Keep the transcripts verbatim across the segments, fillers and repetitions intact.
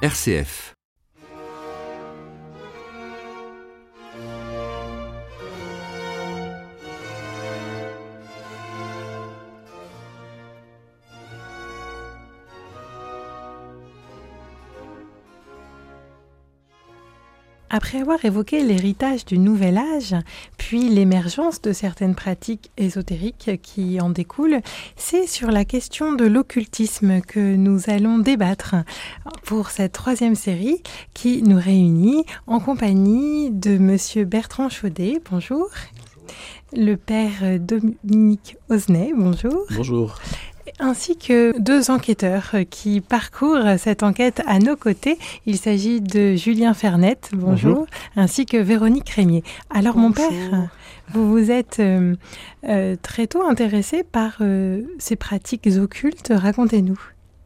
R C F. Après avoir évoqué l'héritage du Nouvel Âge, puis l'émergence de certaines pratiques ésotériques qui en découlent, c'est sur la question de l'occultisme que nous allons débattre pour cette troisième série qui nous réunit en compagnie de Monsieur Bertrand Chaudet. Bonjour. Bonjour. Le père Dominique Osnay. Bonjour. Bonjour. Ainsi que deux enquêteurs qui parcourent cette enquête à nos côtés. Il s'agit de Julien Fernette, bonjour, bonjour. Ainsi que Véronique Rémier. Alors bonjour. Mon père, vous vous êtes euh, euh, très tôt intéressé par euh, ces pratiques occultes, racontez-nous.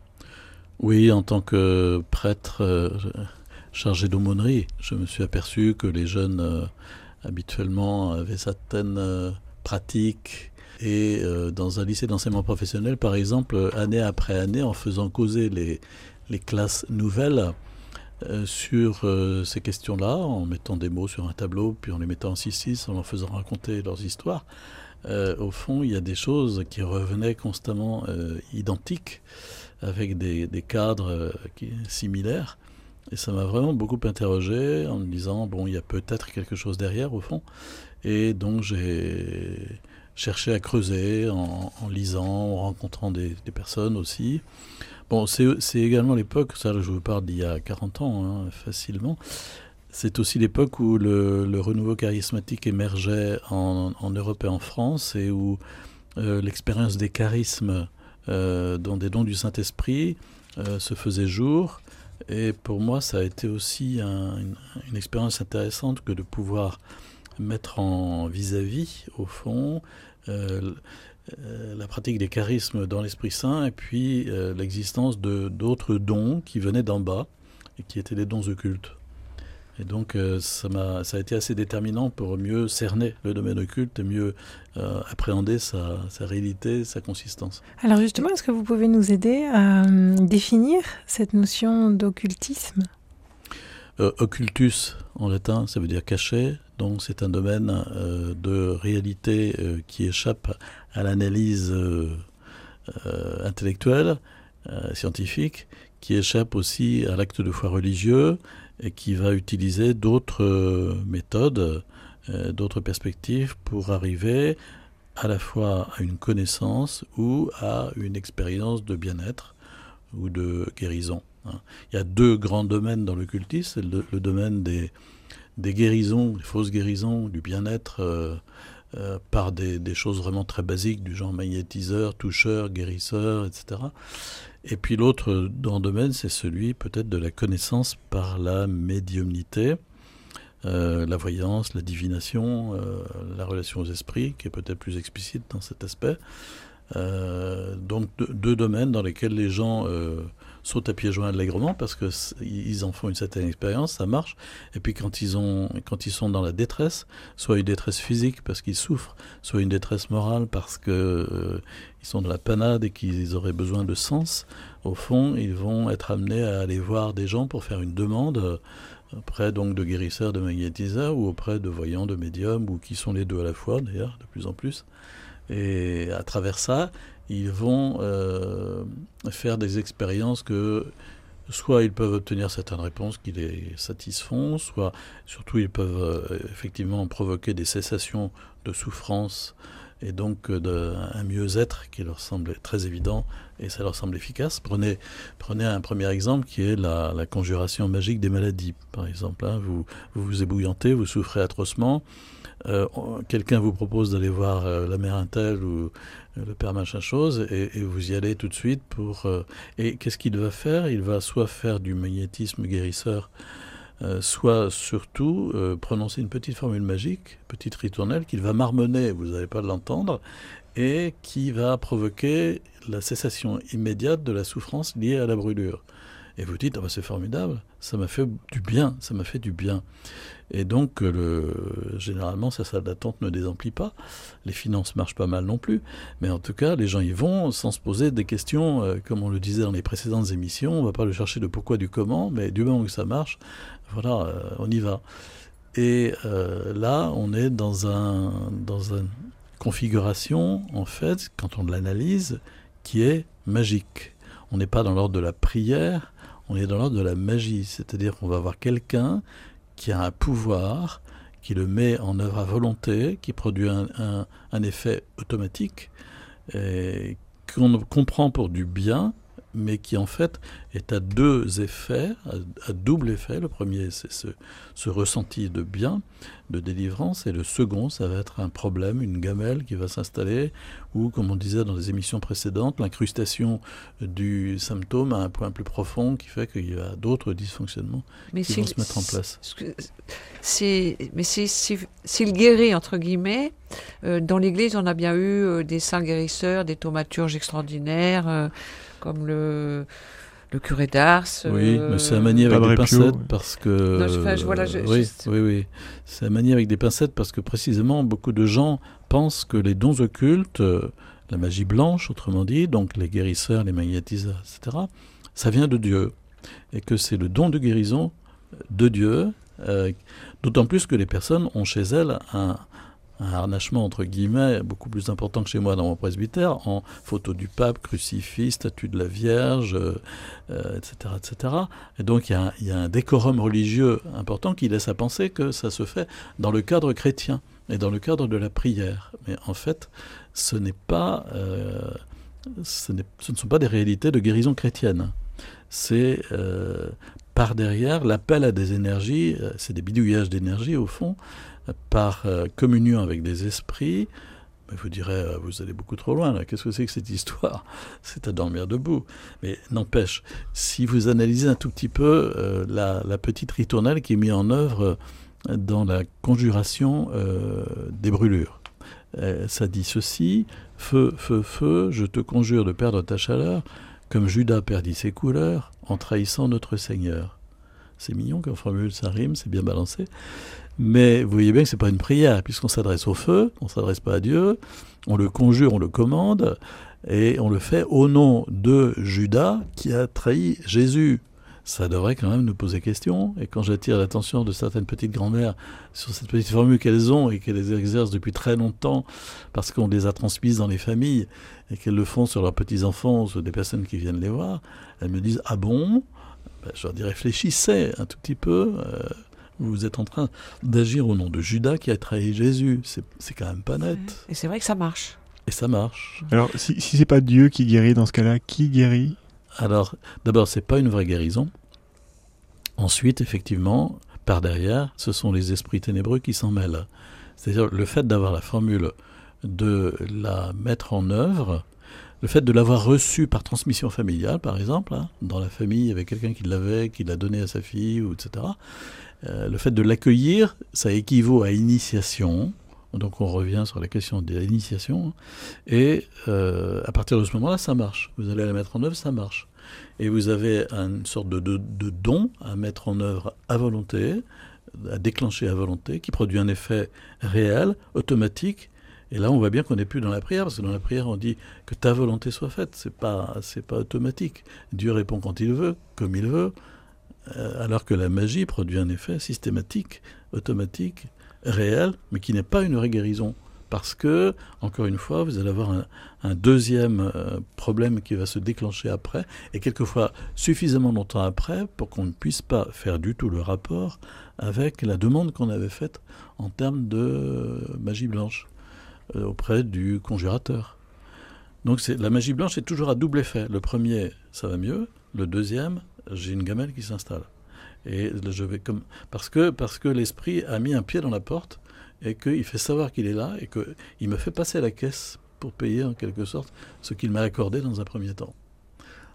Oui, en tant que prêtre euh, chargé d'aumônerie, je me suis aperçu que les jeunes euh, habituellement avaient certaines euh, pratiques. Et euh, dans un lycée d'enseignement professionnel, par exemple, année après année, en faisant causer les, les classes nouvelles euh, sur euh, ces questions-là, en mettant des mots sur un tableau, puis en les mettant en six six, en leur faisant raconter leurs histoires, euh, au fond, il y a des choses qui revenaient constamment euh, identiques, avec des, des cadres euh, qui, similaires. Et ça m'a vraiment beaucoup interrogé, en me disant, bon, il y a peut-être quelque chose derrière, au fond. Et donc, j'ai chercher à creuser en, en lisant, en rencontrant des, des personnes aussi. Bon, c'est, c'est également l'époque, ça je vous parle d'il y a quarante ans, hein, facilement, c'est aussi l'époque où le, le renouveau charismatique émergeait en, en Europe et en France et où euh, l'expérience des charismes euh, dans des dons du Saint-Esprit euh, se faisait jour. Et pour moi, ça a été aussi un, une, une expérience intéressante que de pouvoir mettre en vis-à-vis, au fond, euh, euh, la pratique des charismes dans l'Esprit Saint et puis euh, l'existence de, d'autres dons qui venaient d'en bas et qui étaient des dons occultes. Et donc euh, ça, m'a, ça a été assez déterminant pour mieux cerner le domaine occulte et mieux euh, appréhender sa, sa réalité, sa consistance. Alors justement, est-ce que vous pouvez nous aider à euh, définir cette notion d'occultisme ? Euh, occultus, en latin, ça veut dire caché. Donc c'est un domaine euh, de réalité euh, qui échappe à l'analyse euh, euh, intellectuelle, euh, scientifique, qui échappe aussi à l'acte de foi religieux et qui va utiliser d'autres euh, méthodes, euh, d'autres perspectives pour arriver à la fois à une connaissance ou à une expérience de bien-être ou de guérison. Il y a deux grands domaines dans l'occultisme, c'est le, le domaine des, des guérisons, des fausses guérisons, du bien-être euh, euh, par des, des choses vraiment très basiques du genre magnétiseur, toucheur, guérisseur, et cetera. Et puis l'autre grand domaine, c'est celui peut-être de la connaissance par la médiumnité, euh, la voyance, la divination, euh, la relation aux esprits, qui est peut-être plus explicite dans cet aspect. Euh, donc deux, deux domaines dans lesquels les gens euh, sautent à pieds joints allègrement parce qu'ils en font une certaine expérience, ça marche. Et puis quand ils, ont, quand ils sont dans la détresse, soit une détresse physique parce qu'ils souffrent, soit une détresse morale parce qu'ils euh, sont dans la panade et qu'ils auraient besoin de sens, au fond, ils vont être amenés à aller voir des gens pour faire une demande auprès donc de guérisseurs, de magnétiseurs ou auprès de voyants, de médiums ou qui sont les deux à la fois d'ailleurs, de plus en plus. Et à travers ça, ils vont euh, faire des expériences que soit ils peuvent obtenir certaines réponses qui les satisfont, soit surtout ils peuvent euh, effectivement provoquer des cessations de souffrance et donc euh, de, un mieux-être qui leur semble très évident et ça leur semble efficace. Prenez, prenez un premier exemple qui est la, la conjuration magique des maladies, par exemple. Hein. Vous, vous vous ébouillantez, vous souffrez atrocement. Euh, quelqu'un vous propose d'aller voir euh, la mère Intel ou euh, le père machin chose et, et vous y allez tout de suite pour... Euh, et qu'est-ce qu'il va faire ? Il va soit faire du magnétisme guérisseur, euh, soit surtout euh, prononcer une petite formule magique, petite ritournelle, qu'il va marmonner, vous n'allez pas l'entendre, et qui va provoquer la cessation immédiate de la souffrance liée à la brûlure. Et vous dites, ah bah c'est formidable, ça m'a fait du bien, ça m'a fait du bien. Et donc, le, généralement, sa salle d'attente ne désemplit pas. Les finances marchent pas mal non plus. Mais en tout cas, les gens y vont sans se poser des questions, euh, comme on le disait dans les précédentes émissions. On ne va pas le chercher de pourquoi, du comment, mais du moment que ça marche, voilà, euh, on y va. Et euh, là, on est dans, un, dans une configuration, en fait, quand on l'analyse, qui est magique. On n'est pas dans l'ordre de la prière, on est dans l'ordre de la magie. C'est-à-dire qu'on va avoir quelqu'un qui a un pouvoir, qui le met en œuvre à volonté, qui produit un, un, un effet automatique, et qu'on comprend pour du bien, mais qui en fait est à deux effets, à, à double effet. Le premier, c'est ce, ce ressenti de bien, de délivrance, et le second, ça va être un problème, une gamelle qui va s'installer, ou comme on disait dans les émissions précédentes, l'incrustation du symptôme à un point plus profond qui fait qu'il y a d'autres dysfonctionnements mais qui vont se mettre en place. C'est, mais c'est, c'est, c'est le guéri, entre guillemets. Euh, dans l'Église, on a bien eu euh, des saints guérisseurs, des thaumaturges extraordinaires, euh, comme le, le curé d'Ars. Oui, euh, mais c'est à manier avec des pincettes oui. parce que... Non, je, je, voilà, je, oui, je... oui, oui. C'est à manier avec des pincettes parce que précisément, beaucoup de gens pensent que les dons occultes, euh, la magie blanche, autrement dit, donc les guérisseurs, les magnétiseurs, et cetera, ça vient de Dieu. Et que c'est le don de guérison de Dieu, euh, d'autant plus que les personnes ont chez elles un... un harnachement, entre guillemets, beaucoup plus important que chez moi dans mon presbytère, en photo du pape, crucifix, statue de la Vierge, euh, et cetera, et cetera. Et donc, il y, a un, il y a un décorum religieux important qui laisse à penser que ça se fait dans le cadre chrétien et dans le cadre de la prière. Mais en fait, ce n'est pas, euh, ce, n'est, ce ne sont pas des réalités de guérison chrétienne. C'est euh, par derrière l'appel à des énergies, euh, c'est des bidouillages d'énergie au fond, par euh, communion avec des esprits. Mais vous direz, euh, vous allez beaucoup trop loin là, qu'est-ce que c'est que cette histoire? C'est à dormir debout. Mais n'empêche, si vous analysez un tout petit peu euh, la, la petite ritournelle qui est mise en œuvre euh, dans la conjuration euh, des brûlures, euh, ça dit ceci: feu, feu, feu, je te conjure de perdre ta chaleur, comme Judas perdit ses couleurs en trahissant notre Seigneur. C'est mignon comme formule, ça rime, c'est bien balancé. Mais vous voyez bien que ce n'est pas une prière, puisqu'on s'adresse au feu, on ne s'adresse pas à Dieu, on le conjure, on le commande, et on le fait au nom de Judas qui a trahi Jésus. Ça devrait quand même nous poser question. Et quand j'attire l'attention de certaines petites grand-mères sur cette petite formule qu'elles ont et qu'elles exercent depuis très longtemps, parce qu'on les a transmises dans les familles, et qu'elles le font sur leurs petits-enfants ou sur des personnes qui viennent les voir, elles me disent « Ah bon ?» Ben, je leur dis, réfléchissez un tout petit peu. Euh, vous êtes en train d'agir au nom de Judas qui a trahi Jésus. C'est, c'est quand même pas net. Et c'est vrai que ça marche. Et ça marche. Alors, si, si c'est pas Dieu qui guérit dans ce cas-là, qui guérit? Alors, d'abord, c'est pas une vraie guérison. Ensuite, effectivement, par derrière, ce sont les esprits ténébreux qui s'en mêlent. C'est-à-dire le fait d'avoir la formule, de la mettre en œuvre. Le fait de l'avoir reçu par transmission familiale, par exemple, hein, dans la famille, il y avait quelqu'un qui l'avait, qui l'a donné à sa fille, ou et cetera. Euh, le fait de l'accueillir, ça équivaut à initiation. Donc on revient sur la question de l'initiation. Et euh, à partir de ce moment-là, ça marche. Vous allez la mettre en œuvre, ça marche. Et vous avez une sorte de, de, de don à mettre en œuvre à volonté, à déclencher à volonté, qui produit un effet réel, automatique. Et là, on voit bien qu'on n'est plus dans la prière, parce que dans la prière, on dit que ta volonté soit faite. C'est pas, c'est pas automatique. Dieu répond quand il veut, comme il veut, euh, alors que la magie produit un effet systématique, automatique, réel, mais qui n'est pas une vraie guérison. Parce que, encore une fois, vous allez avoir un, un deuxième euh, problème qui va se déclencher après, et quelquefois suffisamment longtemps après, pour qu'on ne puisse pas faire du tout le rapport avec la demande qu'on avait faite en termes de magie blanche auprès du conjurateur. Donc c'est, la magie blanche est toujours à double effet. Le premier, ça va mieux. Le deuxième, j'ai une gamelle qui s'installe. Et je vais comme parce que parce que l'esprit a mis un pied dans la porte et qu'il fait savoir qu'il est là et qu'il me fait passer la caisse pour payer en quelque sorte ce qu'il m'a accordé dans un premier temps.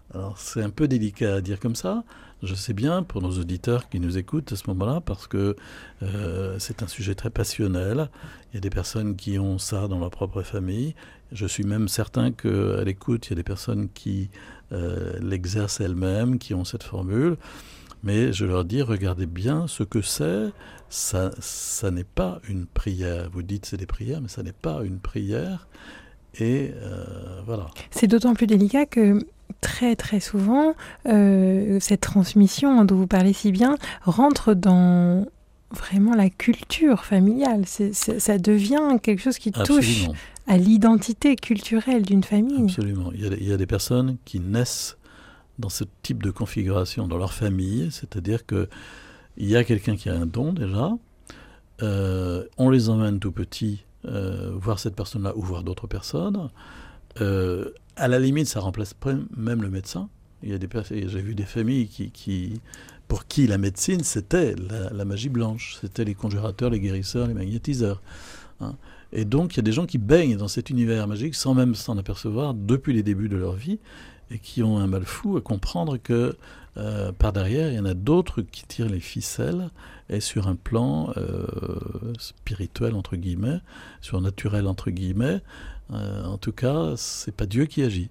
Alors c'est un peu délicat à dire comme ça. Je sais bien pour nos auditeurs qui nous écoutent à ce moment-là, parce que euh, c'est un sujet très passionnel. Il y a des personnes qui ont ça dans leur propre famille. Je suis même certain qu'à l'écoute, il y a des personnes qui euh, l'exercent elles-mêmes, qui ont cette formule. Mais je leur dis, regardez bien ce que c'est. Ça, ça n'est pas une prière. Vous dites c'est des prières, mais ça n'est pas une prière. Et euh, voilà. C'est d'autant plus délicat que très très souvent, euh, cette transmission dont vous parlez si bien rentre dans vraiment la culture familiale. C'est, c'est, ça devient quelque chose qui Absolument. touche à l'identité culturelle d'une famille. Absolument. Il y a, il y a des personnes qui naissent dans ce type de configuration dans leur famille, c'est-à-dire qu'il y a quelqu'un qui a un don déjà, euh, on les emmène tout petits euh, voir cette personne-là ou voir d'autres personnes. Euh, à la limite, ça remplace même le médecin. Il y a des personnes, j'ai vu des familles qui, qui, pour qui la médecine, c'était la, la magie blanche, c'était les conjurateurs, les guérisseurs, les magnétiseurs. Hein. Et donc, il y a des gens qui baignent dans cet univers magique sans même s'en apercevoir depuis les débuts de leur vie, et qui ont un mal fou à comprendre que euh, par derrière, il y en a d'autres qui tirent les ficelles, et sur un plan euh, spirituel, entre guillemets, surnaturel, entre guillemets, euh, en tout cas, c'est pas Dieu qui agit.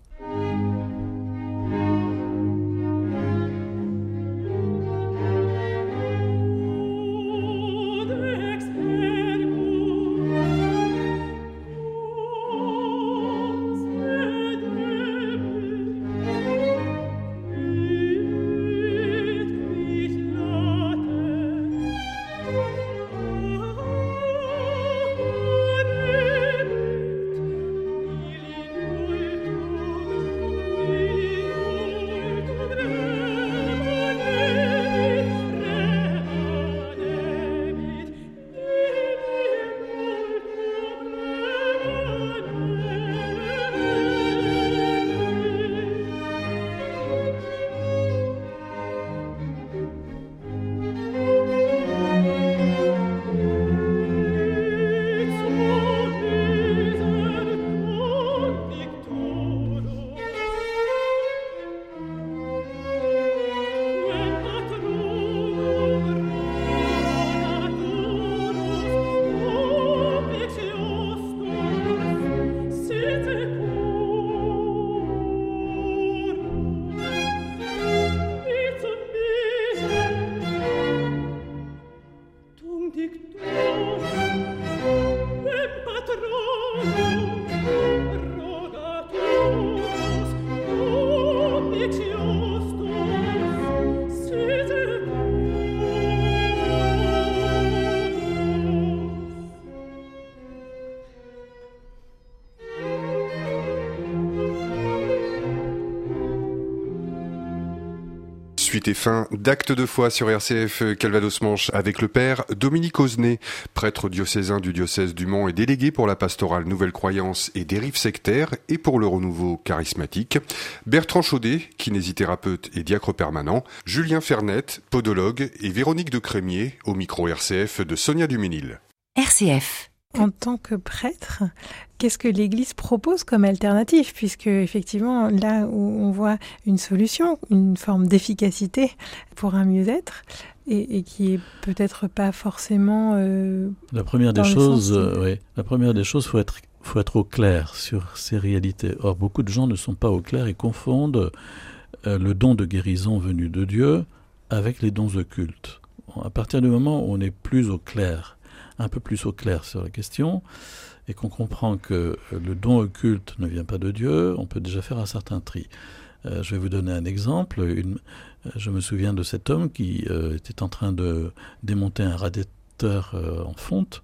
Suite et fin d'Actes de foi sur R C F Calvados-Manche avec le père Dominique Osnet, prêtre diocésain du diocèse du Mans et délégué pour la pastorale Nouvelle Croyance et dérives sectaires et pour le renouveau charismatique, Bertrand Chaudet, kinésithérapeute et diacre permanent, Julien Fernette, podologue et Véronique de Crémier au micro R C F de Sonia Duménil. R C F. En tant que prêtre, qu'est-ce que l'Église propose comme alternative ? Puisque effectivement, là où on voit une solution, une forme d'efficacité pour un mieux-être, et, et qui est peut-être pas forcément. Euh, la première des choses, euh, oui. La première des choses, faut être, faut être au clair sur ces réalités. Or, beaucoup de gens ne sont pas au clair et confondent euh, le don de guérison venu de Dieu avec les dons occultes. Bon, à partir du moment où on est plus au clair, un peu plus au clair sur la question, et qu'on comprend que le don occulte ne vient pas de Dieu, on peut déjà faire un certain tri. Euh, je vais vous donner un exemple. Une, je me souviens de cet homme qui euh, était en train de démonter un radiateur euh, en fonte,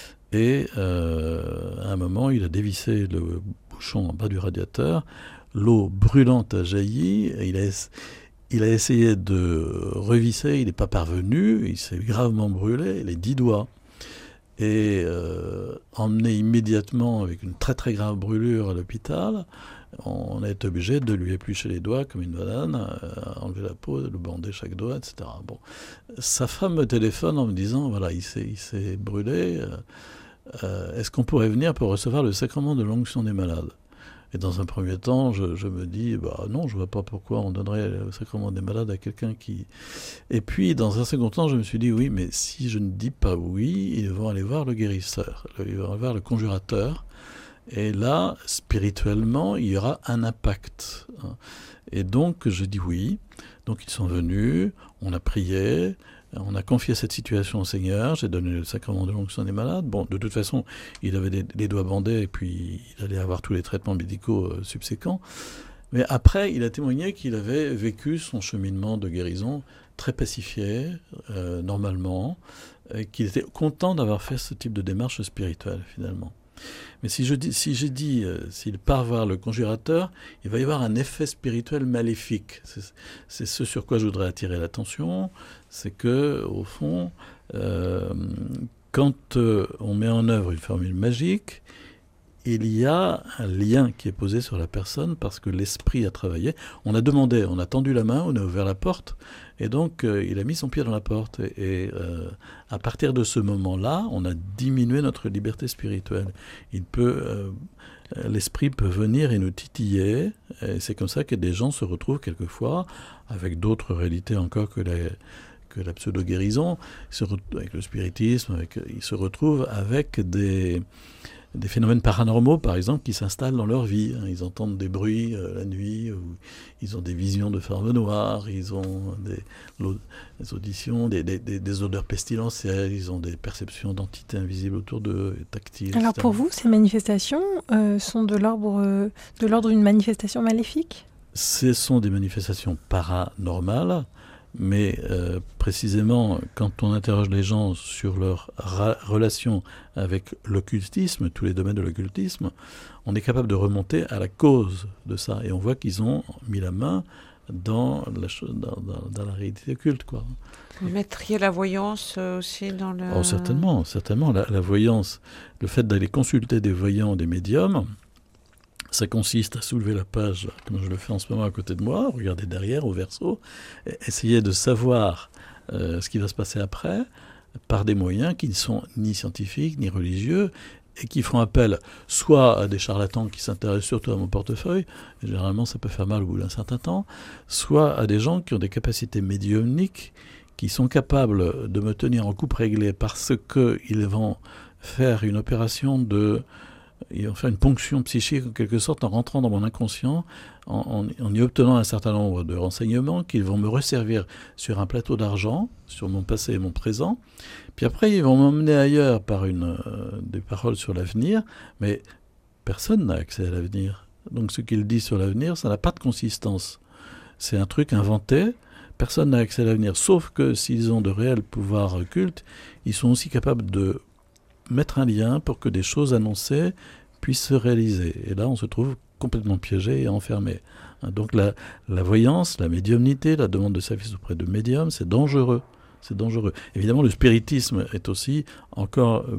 et euh, à un moment, il a dévissé le bouchon en bas du radiateur, l'eau brûlante a jailli, et il a, il a essayé de revisser, il n'est pas parvenu, il s'est gravement brûlé, les dix doigts. Et euh, emmené immédiatement avec une très très grave brûlure à l'hôpital, on est obligé de lui éplucher les doigts comme une banane, euh, enlever la peau, le bander chaque doigt, et cetera. Bon. Sa femme me téléphone en me disant, voilà, il s'est, il s'est brûlé, euh, euh, est-ce qu'on pourrait venir pour recevoir le sacrement de l'onction des malades ? Et dans un premier temps, je, je me dis, bah non, je ne vois pas pourquoi on donnerait le sacrement des malades à quelqu'un qui... Et puis, dans un second temps, je me suis dit, oui, mais si je ne dis pas oui, ils vont aller voir le guérisseur, ils vont aller voir le conjurateur. Et là, spirituellement, il y aura un impact. Et donc, je dis oui. Donc, ils sont venus, on a prié, on a confié cette situation au Seigneur, j'ai donné le sacrement de l'onction des malades. Bon, de toute façon, il avait des, les doigts bandés et puis il allait avoir tous les traitements médicaux euh, subséquents. Mais après, il a témoigné qu'il avait vécu son cheminement de guérison très pacifié, euh, normalement, et qu'il était content d'avoir fait ce type de démarche spirituelle, finalement. Mais si, je dis, si j'ai dit, euh, s'il part voir le conjurateur, il va y avoir un effet spirituel maléfique. C'est, c'est ce sur quoi je voudrais attirer l'attention, c'est que, au fond, euh, quand euh, on met en œuvre une formule magique, il y a un lien qui est posé sur la personne parce que l'esprit a travaillé. On a demandé, on a tendu la main, on a ouvert la porte, et donc euh, il a mis son pied dans la porte. Et, et euh, à partir de ce moment-là, on a diminué notre liberté spirituelle. Il peut, euh, l'esprit peut venir et nous titiller, et c'est comme ça que des gens se retrouvent quelquefois avec d'autres réalités encore que les... que la pseudo-guérison, avec le spiritisme, avec, ils se retrouvent avec des, des phénomènes paranormaux, par exemple, qui s'installent dans leur vie. Ils entendent des bruits euh, la nuit, ou ils ont des visions de formes noires, ils ont des, des auditions, des, des, des odeurs pestilentielles, ils ont des perceptions d'entités invisibles autour d'eux, tactiles. Alors et cetera. pour vous, ces manifestations euh, sont de l'ordre, euh, de l'ordre d'une manifestation maléfique ? Ce sont des manifestations paranormales, mais euh, précisément, quand on interroge les gens sur leur ra- relation avec l'occultisme, tous les domaines de l'occultisme, on est capable de remonter à la cause de ça. Et on voit qu'ils ont mis la main dans la, cho- dans, dans, dans la réalité occulte, quoi. Vous mettriez la voyance euh, aussi dans le... Oh, certainement, certainement. La, la voyance, le fait d'aller consulter des voyants, des médiums, ça consiste à soulever la page, comme je le fais en ce moment à côté de moi, regarder derrière au verso, et essayer de savoir euh, ce qui va se passer après, par des moyens qui ne sont ni scientifiques, ni religieux, et qui font appel soit à des charlatans qui s'intéressent surtout à mon portefeuille, et généralement ça peut faire mal au bout d'un certain temps, soit à des gens qui ont des capacités médiumniques, qui sont capables de me tenir en coupe réglée parce qu'ils vont faire une opération de... Ils vont faire une ponction psychique en quelque sorte en rentrant dans mon inconscient, en, en, en y obtenant un certain nombre de renseignements qu'ils vont me resservir sur un plateau d'argent, sur mon passé et mon présent. Puis après, ils vont m'emmener ailleurs par une, euh, des paroles sur l'avenir, mais personne n'a accès à l'avenir. Donc ce qu'ils disent sur l'avenir, ça n'a pas de consistance. C'est un truc inventé, personne n'a accès à l'avenir, sauf que s'ils ont de réels pouvoirs occultes, ils sont aussi capables de mettre un lien pour que des choses annoncées puissent se réaliser. Et là, on se trouve complètement piégé et enfermé. Donc la, la voyance, la médiumnité, la demande de service auprès de médiums, c'est dangereux. C'est dangereux. Évidemment, le spiritisme est aussi encore... Euh,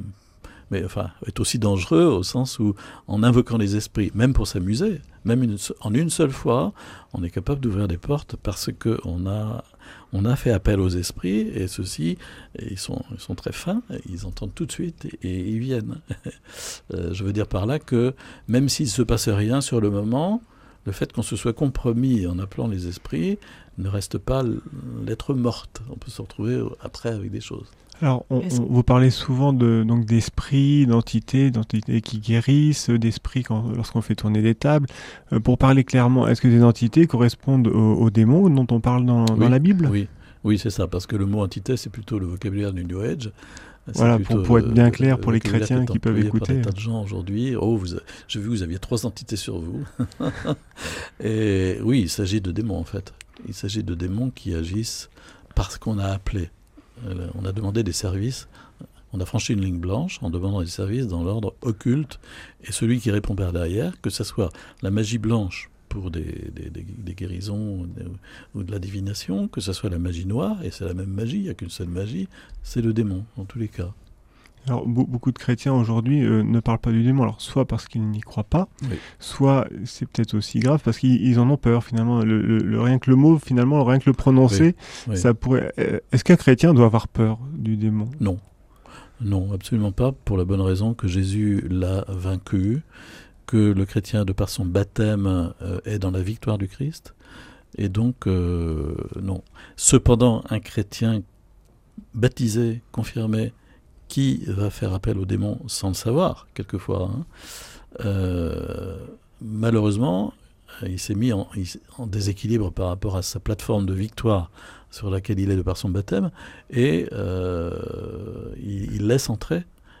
mais enfin, est aussi dangereux au sens où, en invoquant les esprits, même pour s'amuser, même une, en une seule fois, on est capable d'ouvrir des portes parce qu'on a, on a fait appel aux esprits, et ceux-ci, ils sont, ils sont très fins, ils entendent tout de suite et, et ils viennent. euh, je veux dire par là que, même s'il ne se passe rien sur le moment, le fait qu'on se soit compromis en appelant les esprits ne reste pas l'être morte. On peut se retrouver après avec des choses. Alors, on, on, vous parlez souvent de, donc, d'esprits, d'entités, d'entités qui guérissent, d'esprits quand, lorsqu'on fait tourner des tables. Euh, pour parler clairement, est-ce que ces entités correspondent aux, aux démons dont on parle dans, oui, dans la Bible ? Oui, oui, c'est ça, parce que le mot entité, c'est plutôt le vocabulaire du New Age. C'est voilà, pour, pour être bien clair pour les chrétiens qui peuvent écouter. Par des tas de gens aujourd'hui. Oh, vous, j'ai vu que vous aviez trois entités sur vous. Et oui, il s'agit de démons, en fait. Il s'agit de démons qui agissent parce qu'on a appelé. On a demandé des services, on a franchi une ligne blanche en demandant des services dans l'ordre occulte, et celui qui répond par derrière, que ce soit la magie blanche pour des, des, des, des guérisons ou de la divination, que ce soit la magie noire, et c'est la même magie, il n'y a qu'une seule magie, c'est le démon, en tous les cas. Alors, beaucoup de chrétiens aujourd'hui euh, ne parlent pas du démon, alors soit parce qu'ils n'y croient pas, oui. soit c'est peut-être aussi grave parce qu'ils en ont peur finalement. Le, le, le, rien que le mot, finalement, rien que le prononcer, oui. Oui. ça pourrait. Est-ce qu'un chrétien doit avoir peur du démon ? Non, non, absolument pas. Pour la bonne raison que Jésus l'a vaincu, que le chrétien, de par son baptême, euh, est dans la victoire du Christ. Et donc, euh, non. Cependant, un chrétien baptisé, confirmé, qui va faire appel au démon sans le savoir, quelquefois, hein, euh, malheureusement, il s'est mis en, en déséquilibre par rapport à sa plateforme de victoire sur laquelle il est de par son baptême, et euh, il, il laisse entrer,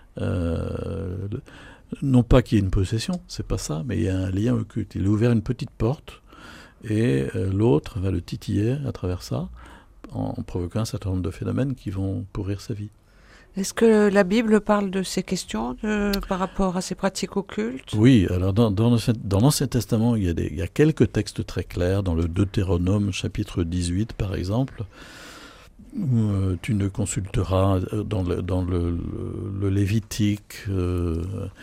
euh, le, non pas qu'il y ait une possession, c'est pas ça, mais il y a un lien occulte. Il a ouvert une petite porte, et euh, l'autre va le titiller à travers ça, en, en provoquant un certain nombre de phénomènes qui vont pourrir sa vie. Est-ce que la Bible parle de ces questions de, par rapport à ces pratiques occultes ? Oui, alors dans, dans, le, dans l'Ancien Testament, il y, a des, il y a quelques textes très clairs, dans le Deutéronome chapitre dix-huit par exemple, où euh, tu ne consulteras, dans le, dans le, le, le Lévitique, euh,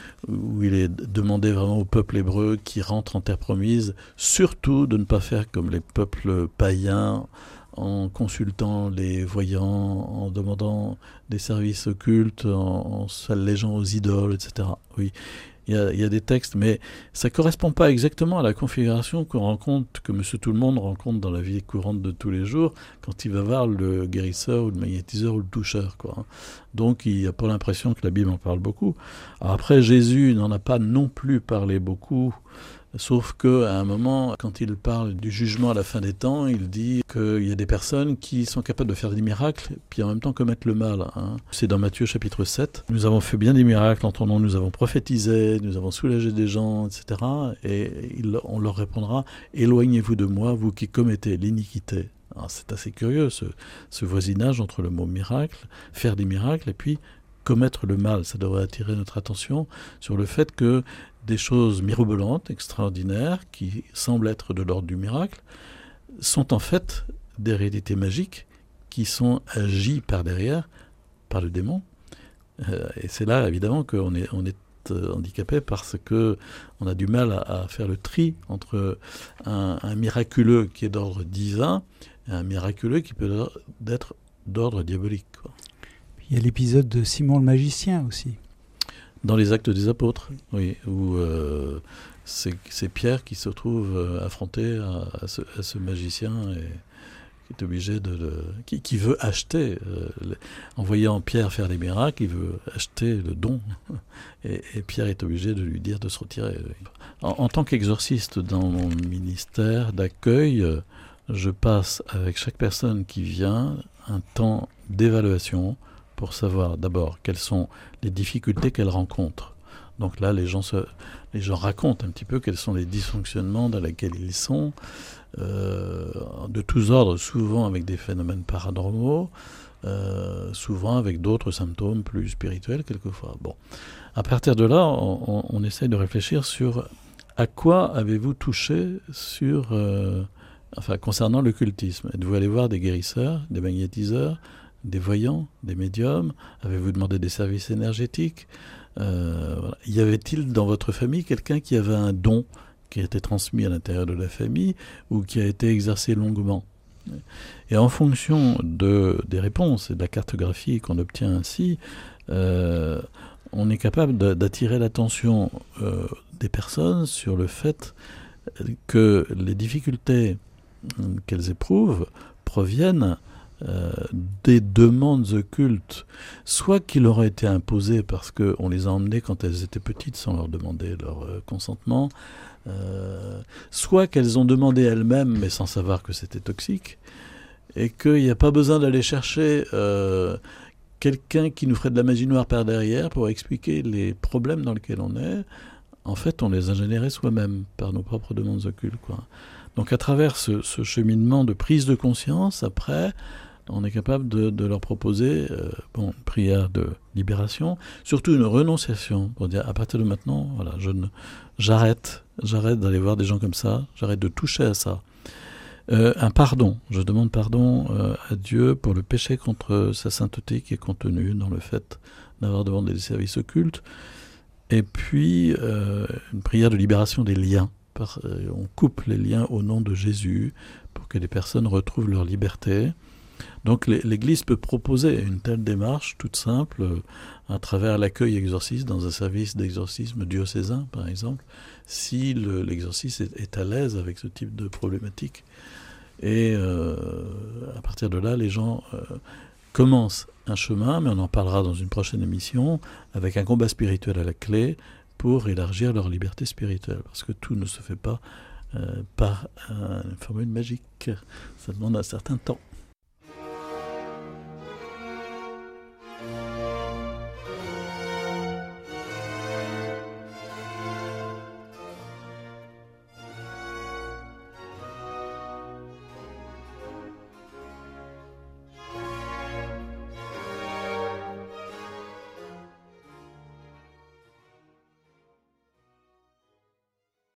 où il est demandé vraiment au peuple hébreu qui rentre en terre promise, surtout de ne pas faire comme les peuples païens, en consultant les voyants, en demandant des services occultes, en, en s'allégeant aux idoles, et cetera. Oui, il y a, il y a des textes, mais ça ne correspond pas exactement à la configuration qu'on rencontre, que Monsieur Tout-le-Monde rencontre dans la vie courante de tous les jours, quand il va voir le guérisseur, ou le magnétiseur, ou le toucheur, quoi. Donc il n'y a pas l'impression que la Bible en parle beaucoup. Alors après, Jésus n'en a pas non plus parlé beaucoup, sauf qu'à un moment, quand il parle du jugement à la fin des temps, il dit qu'il y a des personnes qui sont capables de faire des miracles, puis en même temps commettre le mal. Hein. C'est dans Matthieu chapitre sept. Nous avons fait bien des miracles en ton nom, nous avons prophétisé, nous avons soulagé des gens, et cetera. Et il, on leur répondra, éloignez-vous de moi, vous qui commettez l'iniquité. Alors, c'est assez curieux, ce, ce voisinage entre le mot miracle, faire des miracles, et puis commettre le mal. Ça devrait attirer notre attention sur le fait que des choses mirobolantes, extraordinaires, qui semblent être de l'ordre du miracle, sont en fait des réalités magiques qui sont agies par derrière, par le démon. Euh, et c'est là, évidemment, qu'on est, on est handicapé parce qu'on a du mal à, à faire le tri entre un, un miraculeux qui est d'ordre divin et un miraculeux qui peut être d'ordre diabolique, quoi. Il y a l'épisode de Simon le magicien aussi. Dans les Actes des Apôtres, oui, où euh, c'est, c'est Pierre qui se trouve euh, affronté à, à, ce, à ce magicien et qui est obligé de, de qui, qui veut acheter, euh, le, en voyant Pierre faire des miracles, il veut acheter le don, et, et Pierre est obligé de lui dire de se retirer. En, en tant qu'exorciste dans mon ministère d'accueil, je passe avec chaque personne qui vient un temps d'évaluation pour savoir d'abord quelles sont les difficultés qu'elle rencontre. Donc là, les gens, se, les gens racontent un petit peu quels sont les dysfonctionnements dans lesquels ils sont, euh, de tous ordres, souvent avec des phénomènes paranormaux, euh, souvent avec d'autres symptômes plus spirituels quelquefois. Bon, à partir de là, on, on, on essaye de réfléchir sur à quoi avez-vous touché sur, euh, enfin, concernant l'occultisme. Êtes-vous allé voir des guérisseurs, des magnétiseurs, des voyants, des médiums? Avez-vous demandé des services énergétiques? euh, voilà. Y avait-il dans votre famille quelqu'un qui avait un don qui a été transmis à l'intérieur de la famille ou qui a été exercé longuement? Et en fonction de, des réponses et de la cartographie qu'on obtient ainsi, euh, on est capable de, d'attirer l'attention euh, des personnes sur le fait que les difficultés qu'elles éprouvent proviennent Euh, des demandes occultes, soit qui leur ont été imposées parce qu'on les a emmenées quand elles étaient petites sans leur demander leur euh, consentement, euh, soit qu'elles ont demandé elles-mêmes mais sans savoir que c'était toxique, et qu'il n'y a pas besoin d'aller chercher euh, quelqu'un qui nous ferait de la magie noire par derrière pour expliquer les problèmes dans lesquels on est. En fait, on les a générés soi-même par nos propres demandes occultes, quoi. Donc à travers ce, ce cheminement de prise de conscience, après, on est capable de, de leur proposer euh, bon, une prière de libération, surtout une renonciation, pour dire à partir de maintenant, voilà, je ne, j'arrête, j'arrête d'aller voir des gens comme ça, j'arrête de toucher à ça. Euh, un pardon, je demande pardon euh, à Dieu pour le péché contre sa sainteté qui est contenu dans le fait d'avoir demandé des services occultes, et puis euh, une prière de libération des liens. Par, euh, on coupe les liens au nom de Jésus pour que les personnes retrouvent leur liberté. Donc l'Église peut proposer une telle démarche toute simple euh, à travers l'accueil exorciste dans un service d'exorcisme diocésain, par exemple, si le, l'exorciste est, est à l'aise avec ce type de problématique. Et euh, à partir de là, les gens euh, commencent un chemin, mais on en parlera dans une prochaine émission, avec un combat spirituel à la clé pour élargir leur liberté spirituelle. Parce que tout ne se fait pas euh, par une formule magique. Ça demande un certain temps.